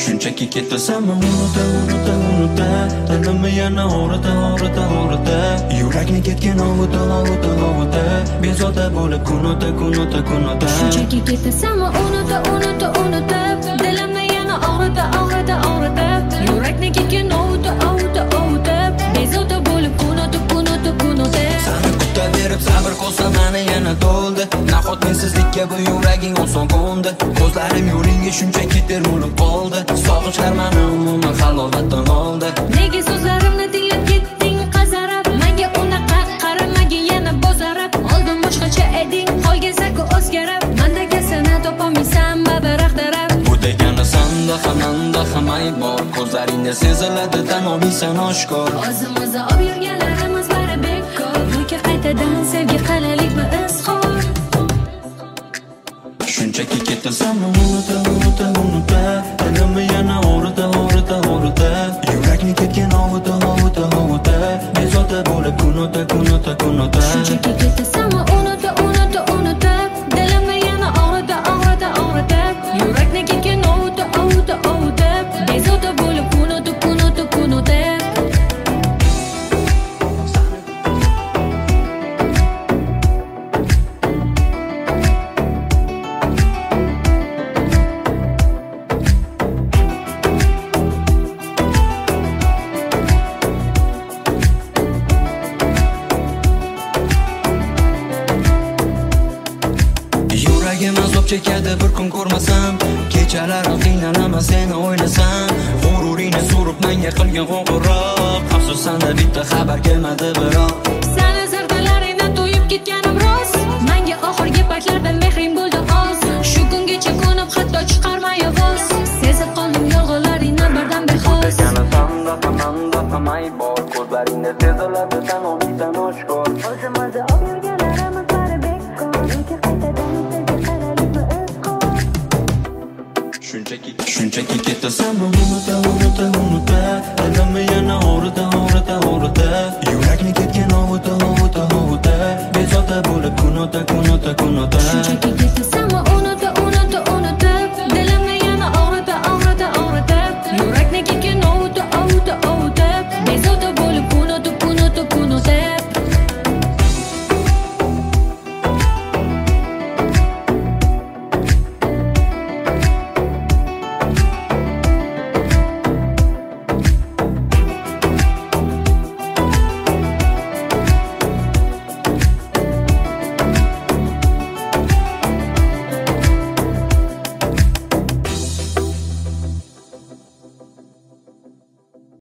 Shunchaki ketasan unuta dilimni yana og'rita yurakni ketgan ovuta bezovta bo'lib kun o'ta Shunchaki ketasan unuta dilimni yana og'rita yurakni ketgan ovuta bezovta bo'lib kun o'ta Sani kutaverib sabr qolsa mani yana to'ldi nahot mensizlikka bu yuraging oson qo'ndi ko'zlarim yo'lingga shunchaki termulib qoldi sog'inchlar mani umuman halovatdan oldi Nega so'zlarimni tinglab ketding qazarab menga unaqa qaramagin yana bozarab oldin boshqacha eding qolgansa-ku o'zgarib mendagi seni topolmaysan babaroq taraf bu degani sanda ham ayb bor ko'zlaringda seziladi tan olmaysan oshkor o'zimizni olib yurganlarimiz bari bekor yoki qaytadan sevgi qalalikmi izhor Shunchaki ketasan unuta dilimni yana og'rita yurakni ketgan ovuta bezovta bo'lib kun o'ta Shunchaki ketasan unuta dilimni yana og'rita yurakni ketgan ovuta bezovta bo'lib kun o'ta Yuragim azob chekadi bir kun ko'rmasam kechalar qiynalaman seni o'ylasam g'ururingni surib menga qilgan qo'ng'iroq afsusanda bitta xabar kelmadi biroq Seni zardalaringdan to'yib ketganim rost menga oxirgi paytlarda mehring bo'ldi oz shu kungacha ko'nib hatto chiqarmay ovoz sezib qoldim yolg'onlaringni birdan bexos Sanda ham ayb bor ko'zlaringda seziladi tan olmaysan oshkor o'zimizni olib yurganlarimiz bari bekor yoki qaytadan sevgi qalalikmi izhor Shunchaki ketasan unuta dilimni yana og'rita yurakni ketgan